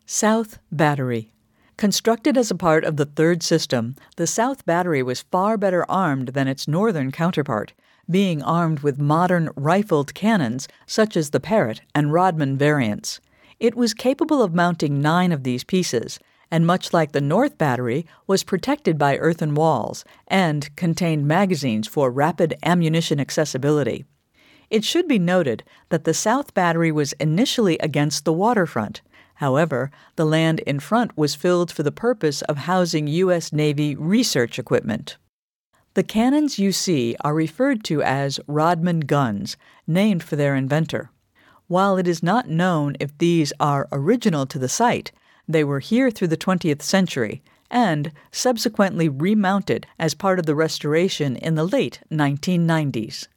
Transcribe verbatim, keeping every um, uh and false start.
South Battery. Constructed as a part of the Third System, the South Battery was far better armed than its northern counterpart, being armed with modern rifled cannons such as the Parrott and Rodman variants. It was capable of mounting nine of these pieces, and much like the North Battery, was protected by earthen walls and contained magazines for rapid ammunition accessibility. It should be noted that the South Battery was initially against the waterfront. However, the land in front was filled for the purpose of housing U S Navy research equipment. The cannons you see are referred to as Rodman guns, named for their inventor. While it is not known if these are original to the site, they were here through the twentieth century and subsequently remounted as part of the restoration in the late nineteen nineties.